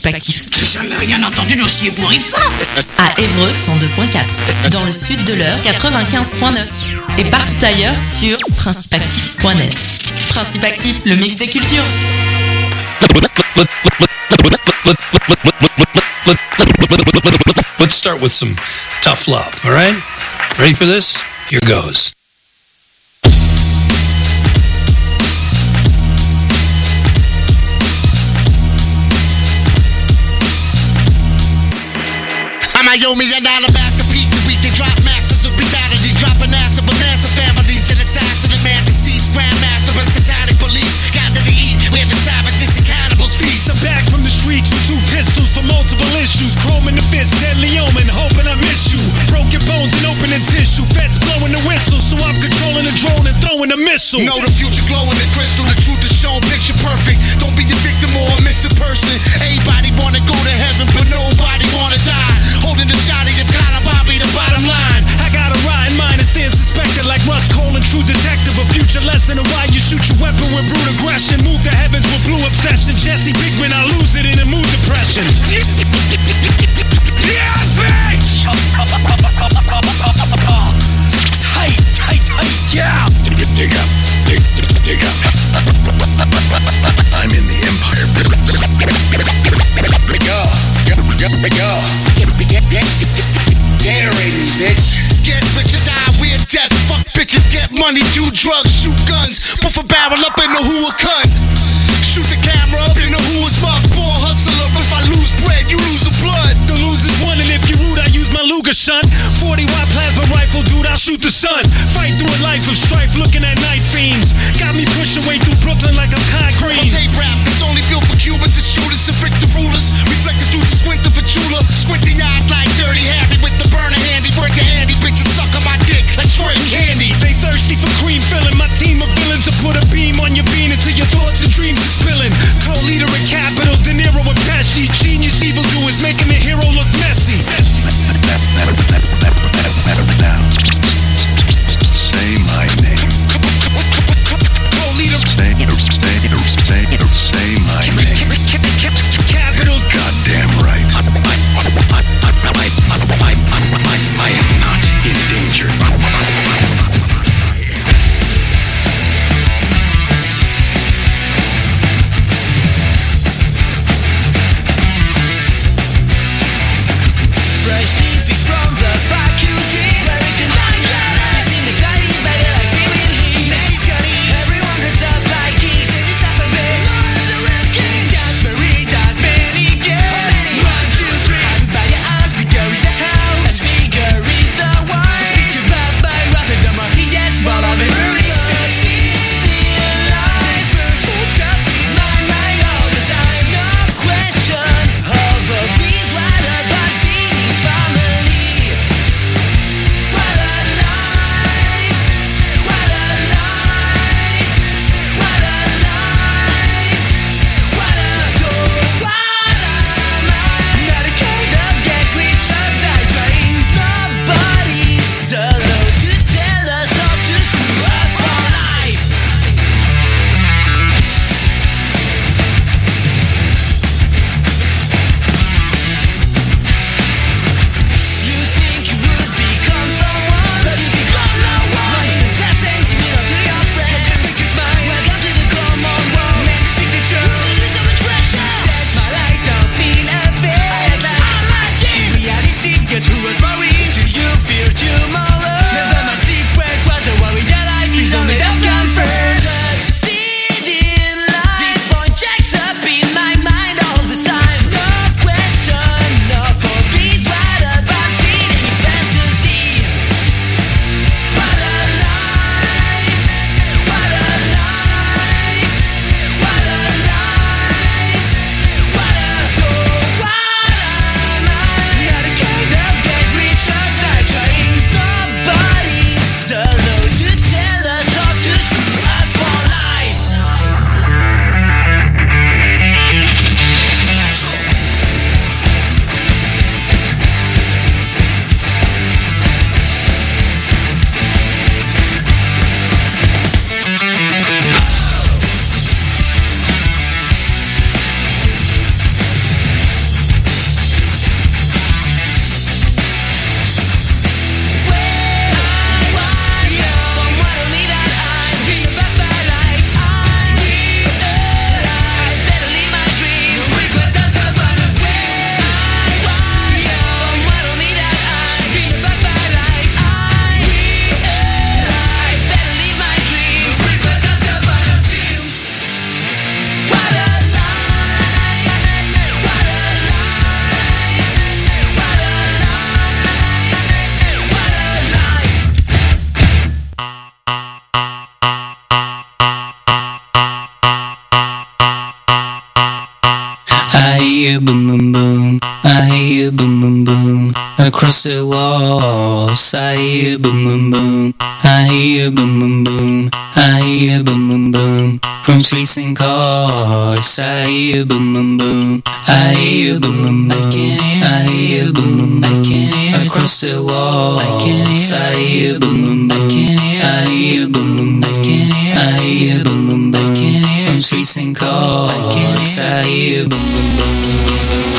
Principactif. J'ai jamais rien entendu d'aussi ébouriffant. À Évreux 102.4. Dans le sud de l'Eure 95.9. Et partout ailleurs sur principactif.net. Principactif, le mix des cultures. Let's start with some tough love, all right? Ready for this? Here goes. I'm a $1,000,000 masterpiece. The week they drop masters of brutality, dropping acid with massive families and assassin of man deceased grandmaster of satanic police. Gather to eat where the savages and cannibals feast. I'm back from the streets with 2 pistols for multiple issues. Chrome in the fist, deadly omen, hoping I miss you. Broken bones and opening tissue. Feds blowing the whistle, so I'm controlling the drone and throwing a missile. Know the future glowing the crystal, the truth is shown, picture perfect. Don't be a victim or a missing person. Everybody wanna go to heaven, but nobody wanna die. Holding the shotty, it's kinda Bobby, the bottom line. I got a rotten mind and stand suspected like Russ Cole and True Detective. A future lesson of why you shoot your weapon with brute aggression. Move the heavens with blue obsession. Jesse Pinkman, I lose it in a mood depression. Yeah, bitch! Tight, yeah! Dig up. I'm in the Empire business. Generating, bitch. Get rich or die, we're death. Fuck bitches, get money, do drugs, shoot guns. Puff a barrel up in the who a cunt. Shoot the camera up in the who is mouth. Poor hustler, if I lose bread, you lose the blood. The loser's one, and if you rude, I use my Luger, son. 40-watt plasma rifle, dude, I'll shoot the sun. Fight through a life of strife, looking at night fiends. Got me pushing way through Brooklyn like I'm concrete. My tape rap that's only built for Cubans and shooters and the rulers. Reflected through the squint of a jeweler. Squinty eyed like Dirty Harry with the burner handy. Work the handy, bitches suck on my dick like straight candy. They thirsty for cream filling. My team of villains to put a beam on your bean until your thoughts and dreams are spilling. Co-leader at Capital, De Niro and Pesci. Genius evildoers making the hero look messy. Now, say my name. Co-leader. Say hear boom boom boom. I hear boom boom boom. Across the walls, I hear boom boom boom. I hear boom boom boom. I hear boom boom boom. From streets and cars, I hear boom boom boom. I hear boom boom boom. I hear boom boom boom. I can't hear. Across the walls, I can't hear. I hear boom boom boom. I can't hear. I hear boom boom boom. I can't hear. I hear boom boom boom. I can't hear. From streets and cars, I can't hear. I hear boom boom boom.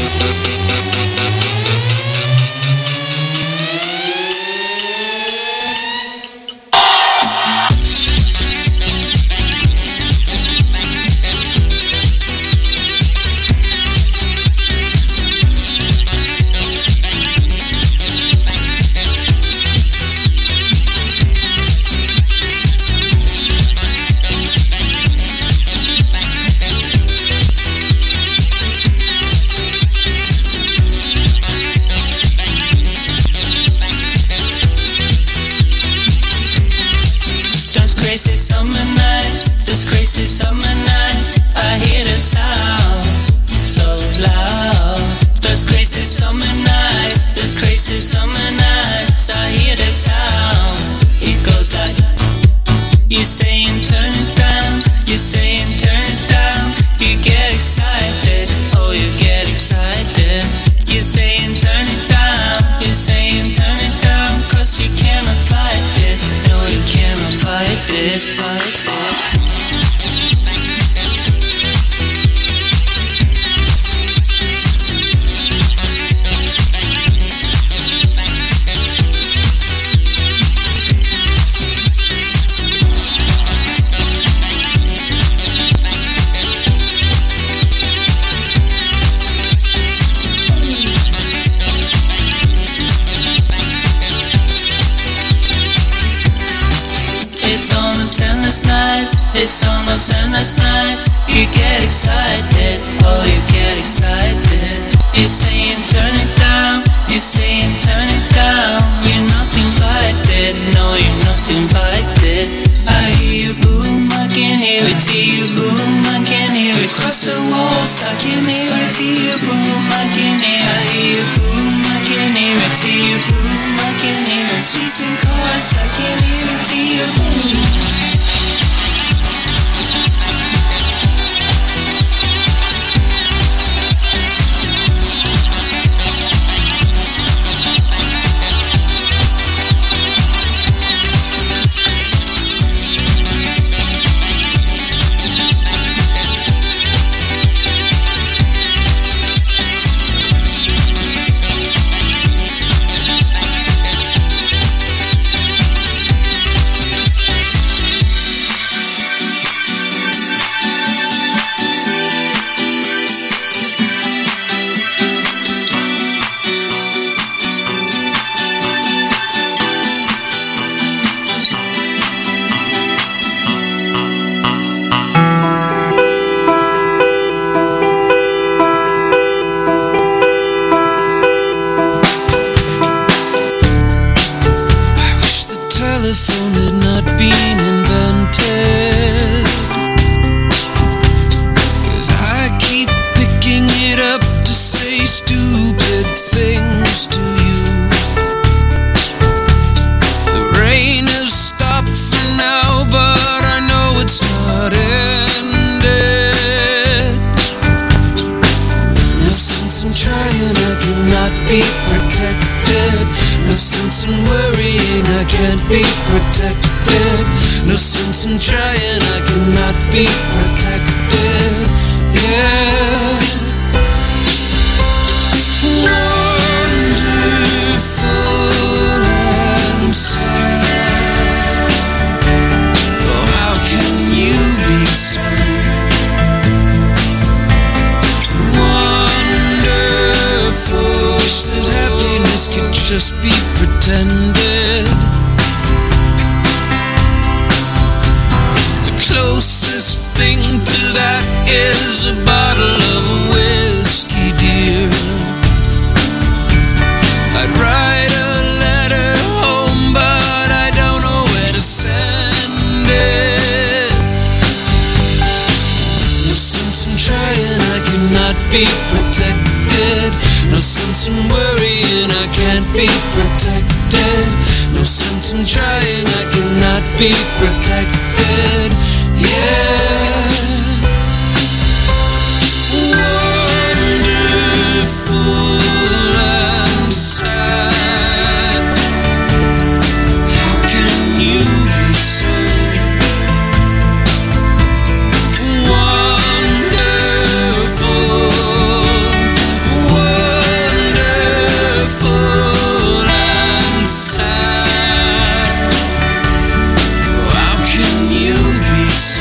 It's on those endless nights. You get excited, oh you get excited. You're saying turn it down, you're saying turn it down. You're not invited, no you're not invited. I hear you boom, I can hear it to you boom, I can hear it cross the walls. I can hear it to you boom, I can hear. I hear you boom, I can hear it to you boom, I can hear it. Streets and cars, I can hear it to you boom. Trying, I can cannot be protected. No sense in worrying, I can't be protected. No sense in trying, I cannot be protected. Yeah. Wonderful and sad. How can you be so wonderful, wonderful and sad? How can you be so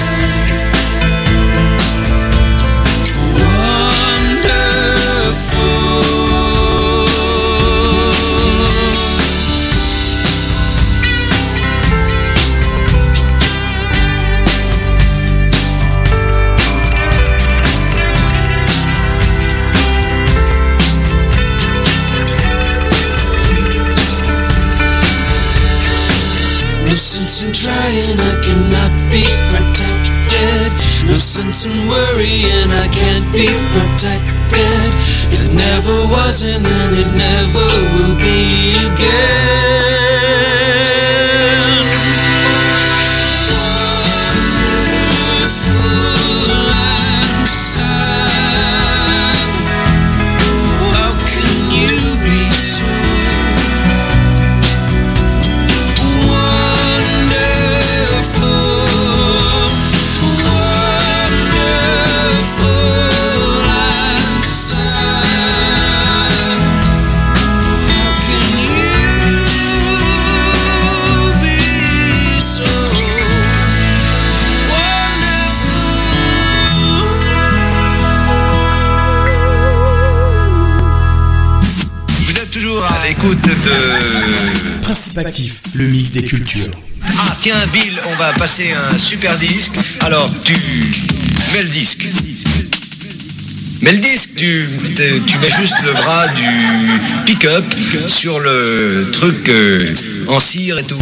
trying, I cannot be protected. No sense in worrying, I can't be protected. It never was and then it never will be again. Wonderful and sad. How can you be so de Principe Actif, le mix des cultures. Ah tiens Bill, on va passer un super disque. Alors tu mets le disque. Mais le disque, tu mets juste le bras du pick-up sur le truc en cire et tout.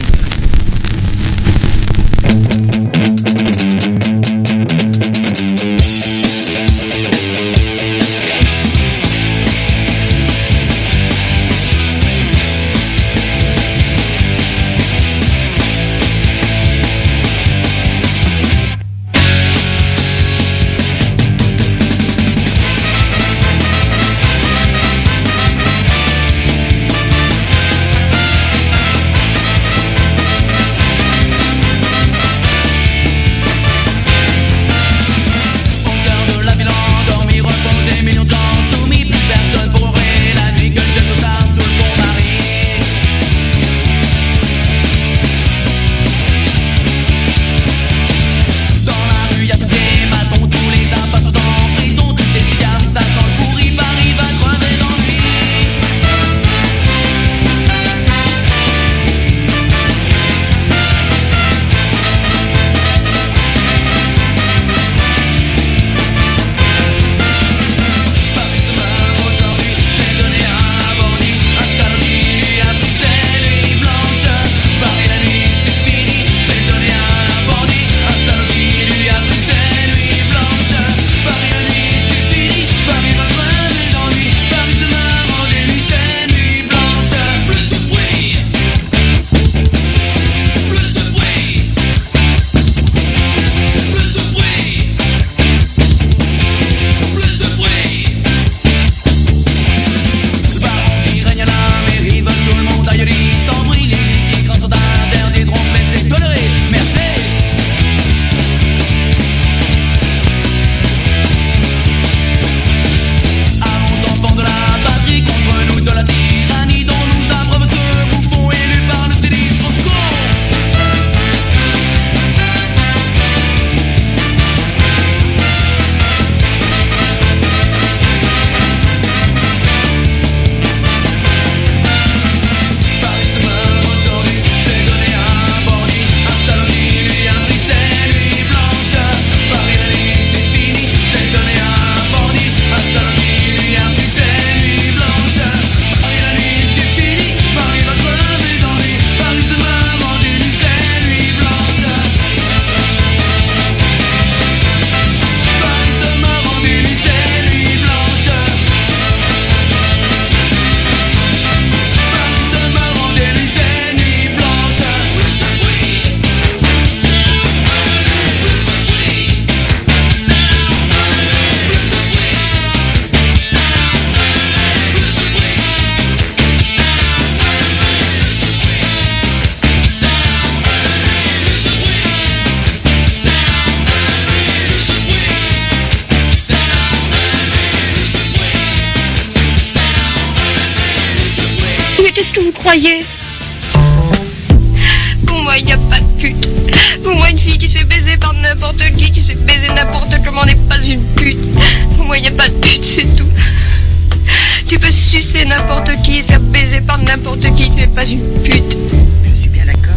qu'est-ce que vous croyez? Pour moi, il n'y a pas de pute. Pour moi, une fille qui se fait baiser par n'importe qui se fait baiser n'importe comment n'est pas une pute. Pour moi, il n'y a pas de pute, c'est tout. Tu peux sucer n'importe qui, se faire baiser par n'importe qui, tu n'es pas une pute. Je suis bien d'accord.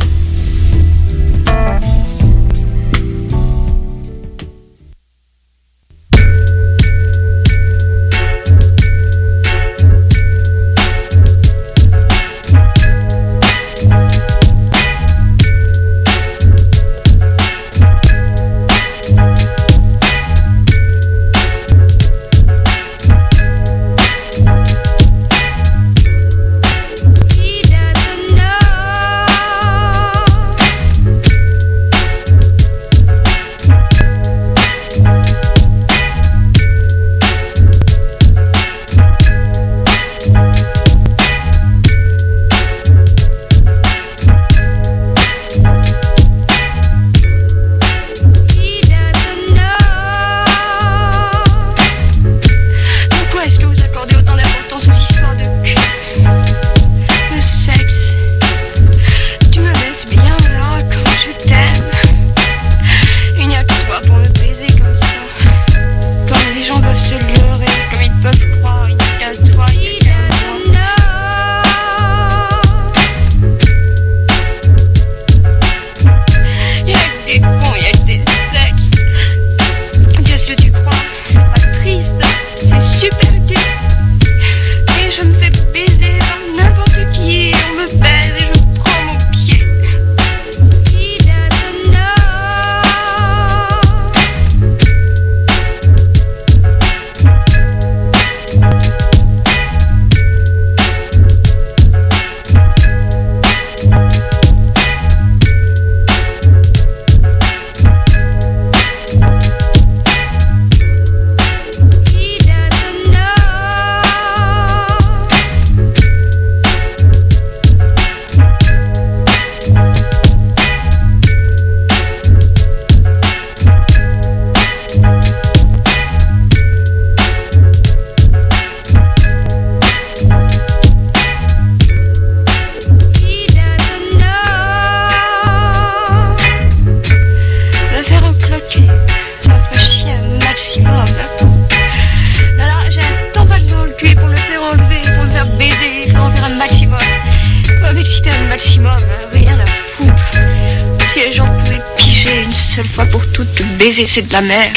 C'est de la merde.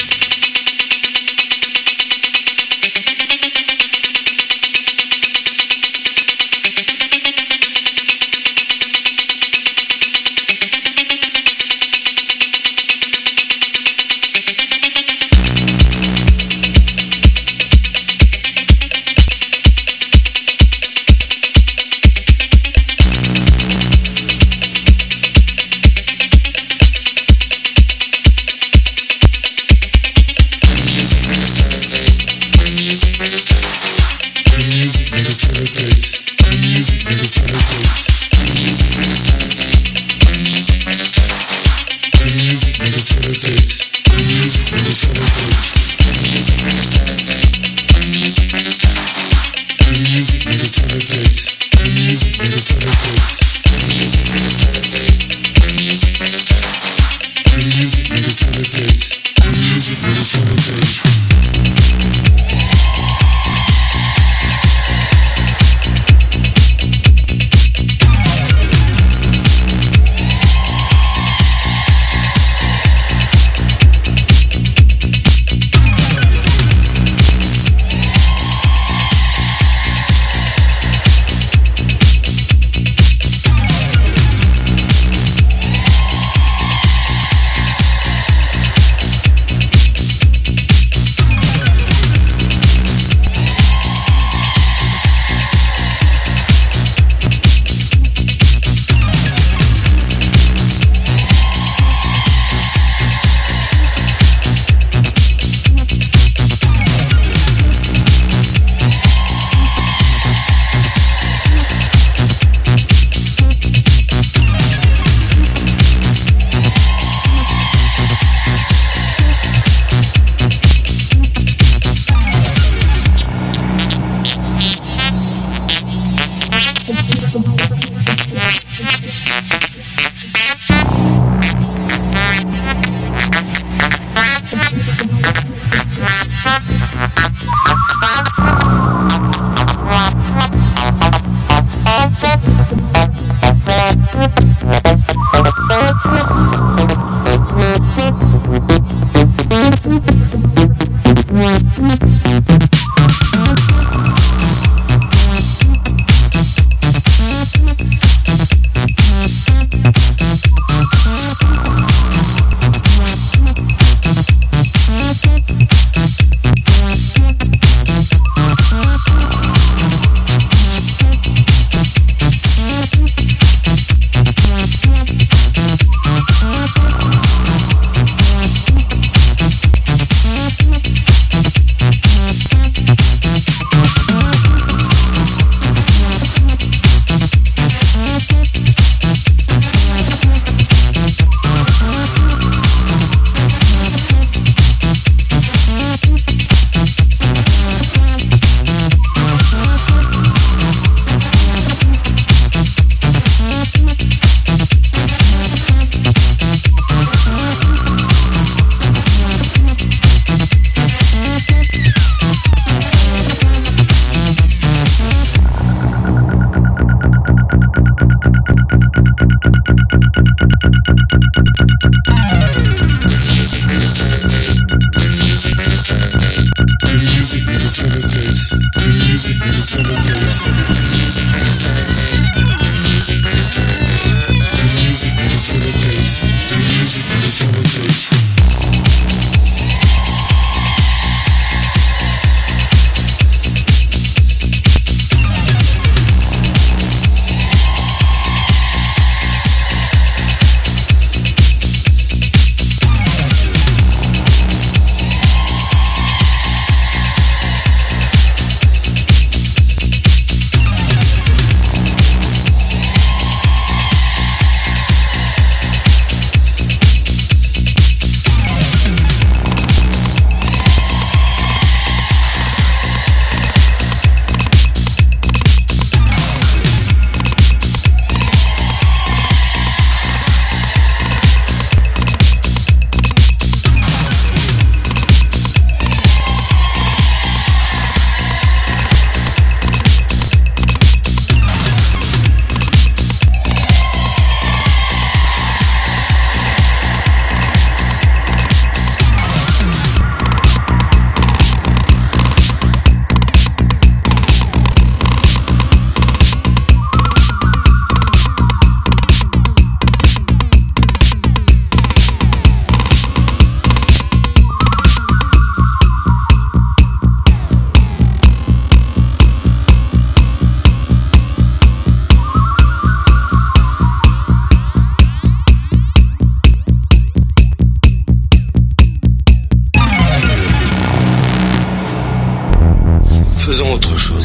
Faisons autre chose.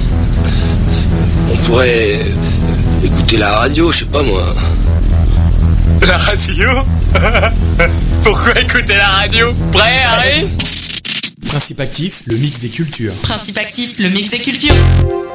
On pourrait écouter la radio, je sais pas moi. La radio? Pourquoi écouter la radio? Prêt, Harry? Principe actif, le mix des cultures. Principe actif, le mix des cultures.